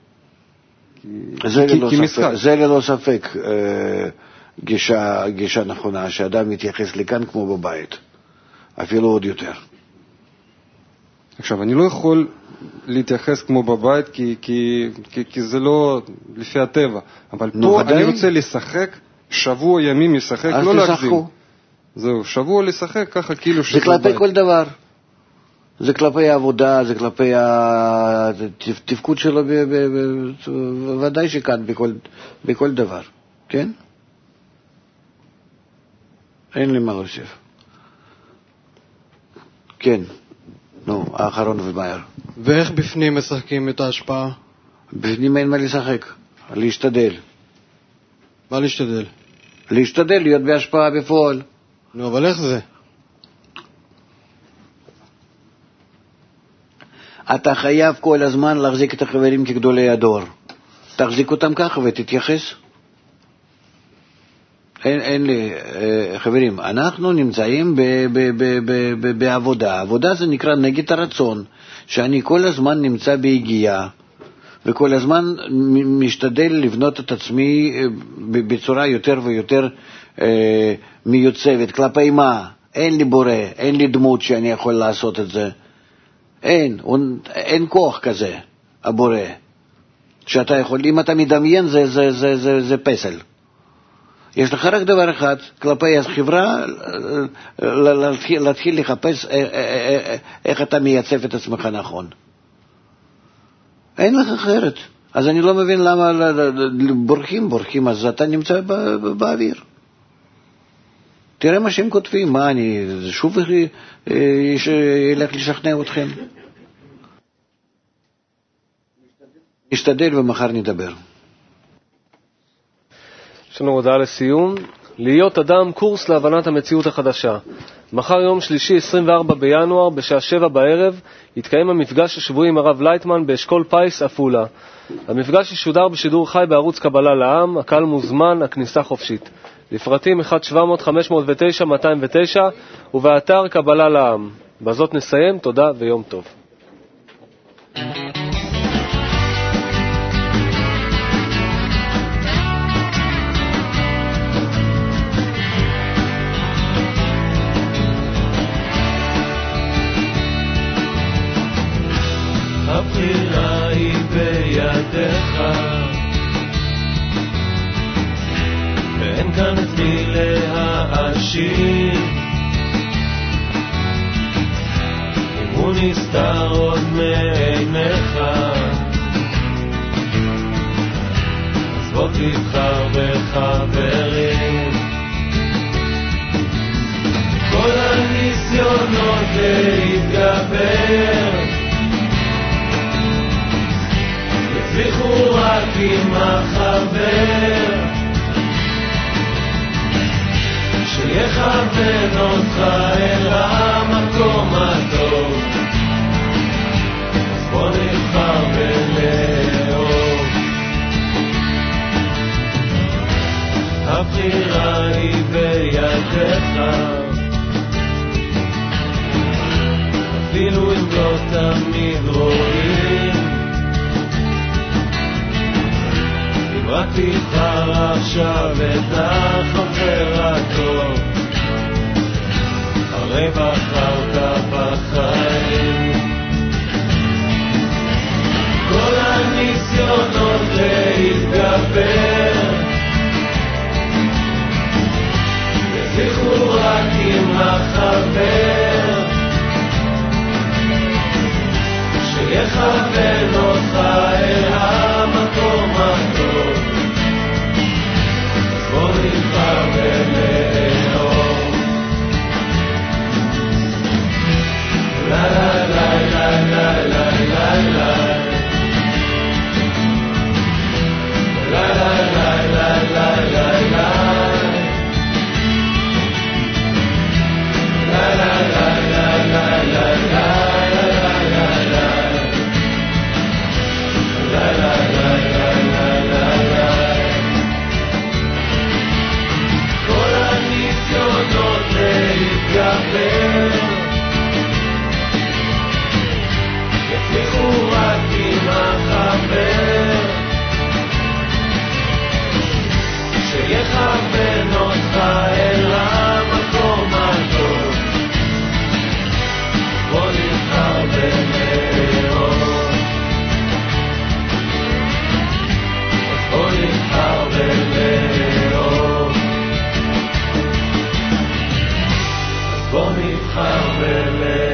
זה ללא ספק, זה ללא ספק גישה, גישה נכונה, שאדם מתייחס לכאן כמו בבית. אפילו עוד יותר. עכשיו, אני לא יכול להתייחס כמו בבית, כי, כי, כי, כי זה לא לפי הטבע. אבל פה אני רוצה לשחק, שבוע ימים לשחק, לא להגזים. זהו, שבוע לשחק ככה כאילו שזה בית. זה כלפי כל דבר. זה כלפי העבודה, זה כלפי התפקוד שלו, ודאי שכאן, בכל, בכל דבר. כן? אין לי מה להוסיף. כן. נו, האחרון ומהר. ואיך בפנים משחקים את ההשפעה? בפנים אין מה לשחק, להשתדל. מה להשתדל? להשתדל להיות בהשפעה בפועל. נו, אבל איך זה? אתה חייב כל הזמן להחזיק את החברים כגדולי הדור. תחזיק אותם ככה ותתייחס. אין, אין לי, חברים, אנחנו נמצאים ב, ב, ב, ב, ב, בעבודה. עבודה זה נקרא נגד הרצון, שאני כל הזמן נמצא בהגיעה, וכל הזמן משתדל לבנות את עצמי בצורה יותר ויותר אה, מיוצבת. כלפי מה? אין לי בורא, אין לי דמות שאני יכול לעשות את זה. אין, אין כוח כזה, הבורא. שאתה יכול, אם אתה מדמיין, זה, זה, זה, זה, זה פסל. יש לך רק דבר אחד, כלפי החברה, להתחיל, להתחיל לחפש איך אתה מייצב את עצמך נכון. אין לך אחרת. אז אני לא מבין למה בורחים, בורחים, אז אתה נמצא באוויר. תראה מה שהם כותבים, מה אני שוב אלך לשכנע אתכם. נשתדל ומחר נדבר. יש לנו הודעה לסיום. להיות אדם, קורס להבנת המציאות החדשה. מחר יום שלישי עשרים וארבעה בינואר בשעה שבע בערב יתקיים המפגש השבועי עם הרב לייטמן באשכול פייס אפולה. המפגש ישודר בשידור חי בערוץ קבלה לעם, הקהל מוזמן, הכניסה חופשית. לפרטים אחת שבע מאות חמש מאות ותשע מאתיים ותשע ובאתר קבלה לעם. בזאת נסיים, תודה ויום טוב. הבחירה היא בידיך, ואין כאן את מי להאשים. אם הוא נסתר עוד מעיניך, אז בוא תבחר בחברים. כל הניסיונות להתגבר הצליחו רק עם החבר שיכוון אותך אל המקום הטוב. אז בוא נבחר ולאהוב. הבחירה היא בידיך, אפילו אם לא תמיד רואים. רק תבחר עכשיו את החבר הטוב, הרי בחרת בחיים. כל הניסיונות להתגבר יצליחו רק עם החבר שיכוון אותך אל המקום הטוב. בוא נבחר ולאהוב. לה לה לה לה לה לה לה לה לה לה לה לה לה יצליחו רק עם החבר שיכוון אותך אל המקום הטוב. בוא נבחר ולאהוב. בוא נבחר ולאהוב. בוא נבחר ולאהוב.